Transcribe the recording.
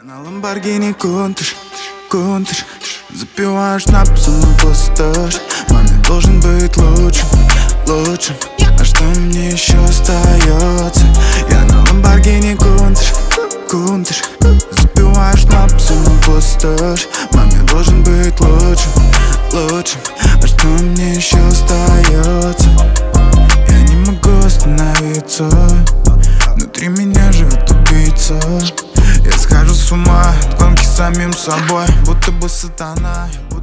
На Lamborghini Countach запиваешь написом на пустошь. Маме должен быть лучшим. А что мне еще остается? Я на Lamborghini Countach запиваешь написом на пустошь. Маме должен быть лучшим. А что мне еще остается? Я не могу остановиться. Внутри меня живет убийца. Я схожу с ума от гонки с самим собой, будто бы сатана.